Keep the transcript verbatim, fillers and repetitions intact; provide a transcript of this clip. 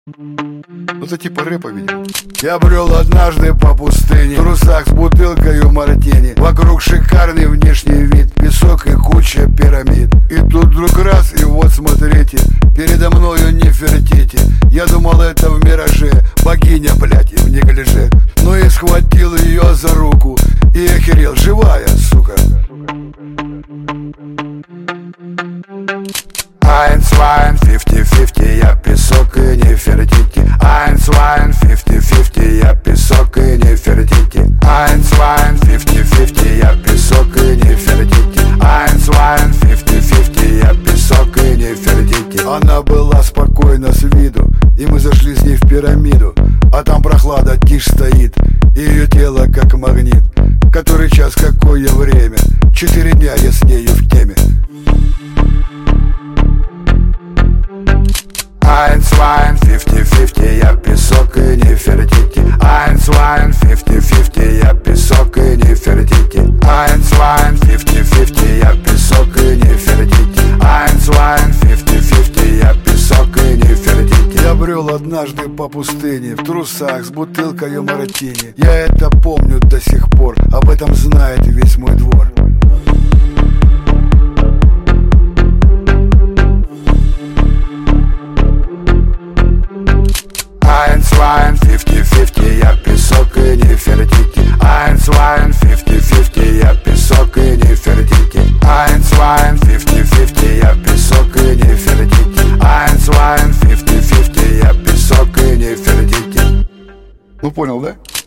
Ну это типа рэпа, видимо. Я брел однажды по пустыне, в трусах с бутылкою мартини. Вокруг шикарный внешний вид, песок и куча пирамид. И тут вдруг раз, и вот смотрите, передо мною Нефертити. Я думал, это в мираже богиня, блядь, и в неглиже. Но и схватил ее за руку и охерел, живая, сука. Ein, zwei, fifty fifty, я песок и Нефертити. Ein, zwei, fifty fifty, я песок и Нефертити. Ein, zwei, fifty fifty, я песок и Нефертити. Ein, zwei, fifty fifty, я песок и Нефертити. Она была спокойна с виду, и мы зашли с ней в пирамиду. А там прохлада, тишь стоит, и ее тело как магнит. Который час, какое время? Четыре дня я с нею в теме. Ein, zwei, fifty fifty, я песок и Нефертити. Ein, zwei, fifty fifty, я песок и Нефертити. Ein, zwei, fifty fifty, я песок и Нефертити. Ein, zwei, fifty fifty, я песок и Нефертити. Я брел однажды по пустыне, в трусах с бутылкой мартини. Я это помню до сих пор, об этом знает весь мой двор. Ein, zwei, fifty fifty, я песок и Нефертити. Ein, zwei, fifty fifty, я песок и Нефертити. Ein, zwei, fifty fifty, я песок и Нефертити. Ein, zwei, fifty fifty, я песок и Нефертити. Ну понял, да?